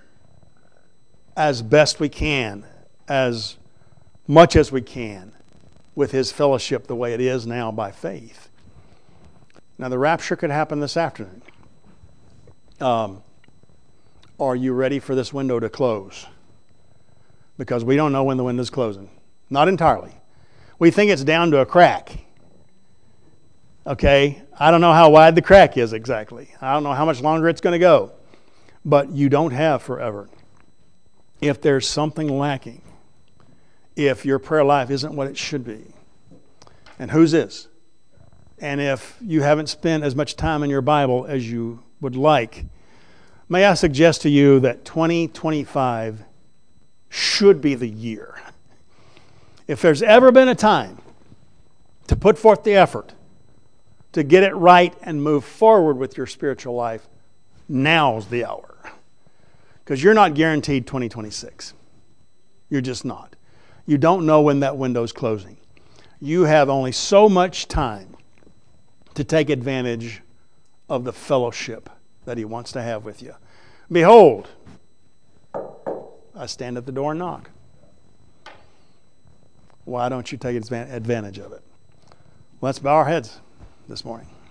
as best we can, as much as we can, with His fellowship the way it is now by faith. Now the rapture could happen this afternoon. Are you ready for this window to close? Because we don't know when the window's closing. Not entirely. We think it's down to a crack. Okay? I don't know how wide the crack is exactly. I don't know how much longer it's going to go. But you don't have forever. If there's something lacking, if your prayer life isn't what it should be, and whose is, and if you haven't spent as much time in your Bible as you would like, may I suggest to you that 2025 should be the year. If there's ever been a time to put forth the effort to get it right and move forward with your spiritual life, now's the hour. Because you're not guaranteed 2026. You're just not. You don't know when that window's closing. You have only so much time to take advantage of the fellowship that He wants to have with you. Behold, I stand at the door and knock. Why don't you take advantage of it? Let's bow our heads this morning.